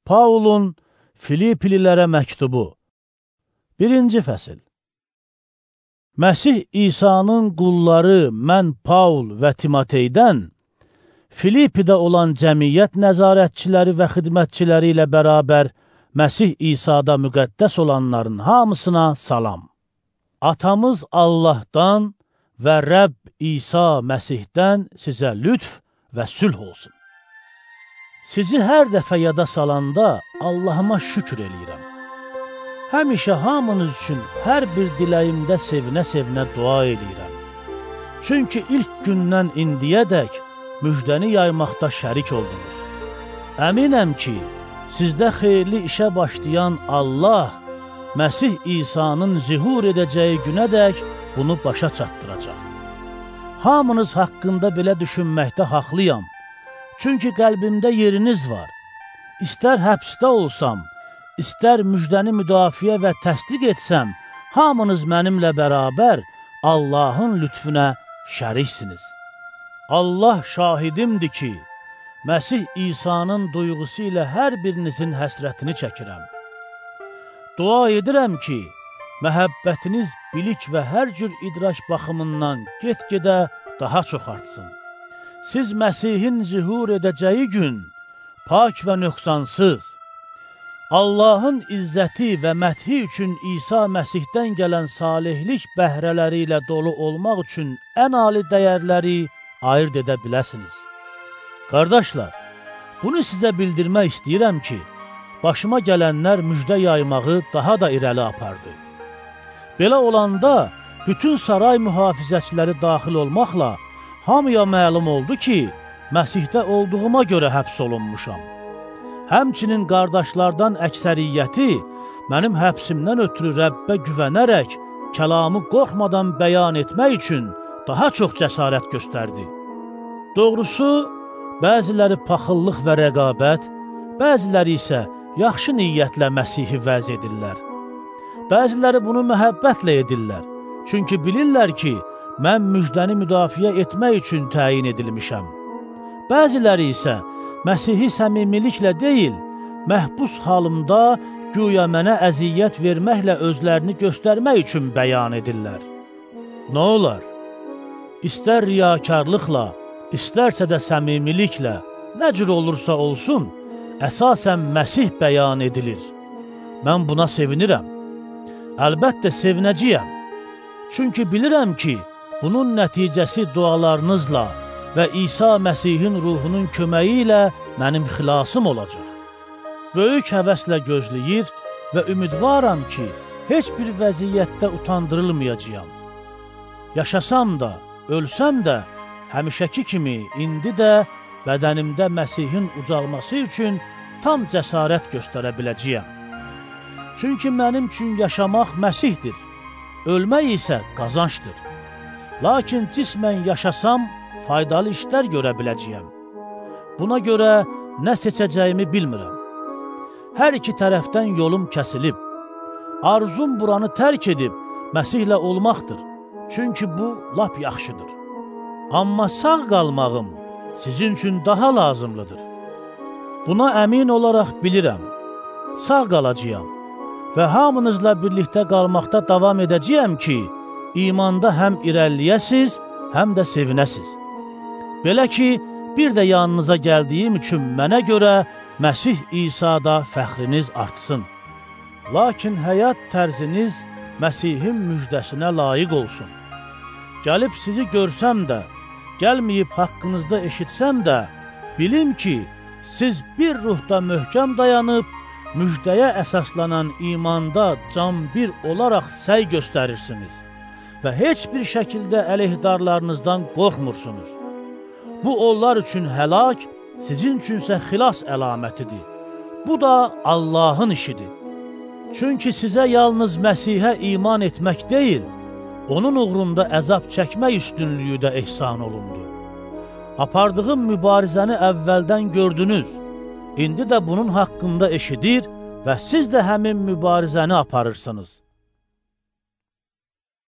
Paulun Filiplilərə məktubu 1-ci fəsil. Məsih İsa'nın qulları mən Paul və Timoteydən Filipidə olan cəmiyyət nəzarətçiləri və xidmətçiləri ilə bərabər Məsih İsa'da müqəddəs olanların hamısına salam. Atamız Allahdan və Rəbb İsa Məsihdən sizə lütf və sülh olsun. Sizi hər dəfə yada salanda Allahıma şükür eləyirəm. Həmişə hamınız üçün hər bir diləyimdə sevinə-sevinə dua eləyirəm. Çünki ilk gündən indiyədək müjdəni yaymaqda şərik oldunuz. Əminəm ki, sizdə xeyirli işə başlayan Allah, Məsih İsa'nın zihur edəcəyi günədək bunu başa çatdıracaq. Hamınız haqqında belə düşünməkdə haqlıyam. Çünki qəlbimdə yeriniz var. İstər həbsdə olsam, istər müjdəni müdafiə və təsdiq etsəm, hamınız mənimlə bərabər Allahın lütfüne şəriksiniz. Allah şahidimdir ki, Məsih İsa'nın duyğusu ilə hər birinizin həsrətini çəkirəm. Dua edirəm ki, məhəbbətiniz bilik və hər cür idrak baxımından get-gedə daha çox artsın. Siz Məsihin zihur edəcəyi gün pak və nöqsansız, Allahın izzəti və məthi üçün İsa Məsihdən gələn salihlik bəhrələri ilə dolu olmaq üçün ən ali dəyərləri ayırt edə biləsiniz. Qardaşlar, bunu sizə bildirmək istəyirəm ki, başıma gələnlər müjdə yaymağı daha da irəli apardı. Belə olanda bütün saray mühafizəçiləri daxil olmaqla hamıya məlum oldu ki, Məsihdə olduğuma görə həbs olunmuşam. Həmçinin qardaşlardan əksəriyyəti mənim həbsimdən ötürü Rəbbə güvənərək kəlamı qorxmadan bəyan etmək üçün daha çox cəsarət göstərdi. Doğrusu, bəziləri paxıllıq və rəqabət, bəziləri isə yaxşı niyyətlə Məsihi vəz edirlər. Bəziləri bunu məhəbbətlə edirlər, çünki bilirlər ki, mən müjdəni müdafiə etmək üçün təyin edilmişəm. Bəziləri isə Məsihi səmimiliklə deyil, məhbus halımda güya mənə əziyyət verməklə özlərini göstərmək üçün bəyan edirlər. Nə olar? İstər riyakarlıqla, istərsə də səmimiliklə, nə cür olursa olsun, əsasən Məsih bəyan edilir. Mən buna sevinirəm. Əlbəttə sevinəcəyəm. Çünki bilirəm ki, bunun nəticəsi dualarınızla və İsa Məsihin ruhunun köməyi ilə mənim xilasım olacaq. Böyük həvəslə gözləyir və ümidvaram ki, heç bir vəziyyətdə utandırılmayacağam. Yaşasam da, ölsəm də, həmişəki kimi indi də bədənimdə Məsihin ucalması üçün tam cəsarət göstərə biləcəyəm. Çünki mənim üçün yaşamaq Məsihdir, ölmək isə qazançdır. Lakin cismən yaşasam, faydalı işlər görə biləcəyəm. Buna görə nə seçəcəyimi bilmirəm. Hər iki tərəfdən yolum kəsilib. Arzum buranı tərk edib Məsihlə olmaqdır. Çünki bu lap yaxşıdır. Amma sağ qalmağım sizin üçün daha lazımlıdır. Buna əmin olaraq bilirəm. Sağ qalacağam və hamınızla birlikdə qalmaqda davam edəcəyəm ki, imanda həm irəliyəsiz, həm də sevinəsiz. Belə ki, bir də yanınıza gəldiyim üçün mənə görə Məsih İsa'da fəxriniz artsın. Lakin həyat tərziniz Məsihin müjdəsinə layiq olsun. Gəlib sizi görsəm də, gəlməyib haqqınızda eşitsəm də, bilim ki, siz bir ruhda möhkəm dayanıb, müjdəyə əsaslanan imanda can bir olaraq səy göstərirsiniz və heç bir şəkildə əleyhdarlarınızdan qorxmursunuz. Bu onlar üçün həlak, sizin üçünsə xilas əlamətidir. Bu da Allahın işidir. Çünki sizə yalnız Məsihə iman etmək deyil, onun uğrunda əzab çəkmək üstünlüyü də ehsan olundu. Apardığım mübarizəni əvvəldən gördünüz. İndi də bunun haqqında eşidir və siz də həmin mübarizəni aparırsınız.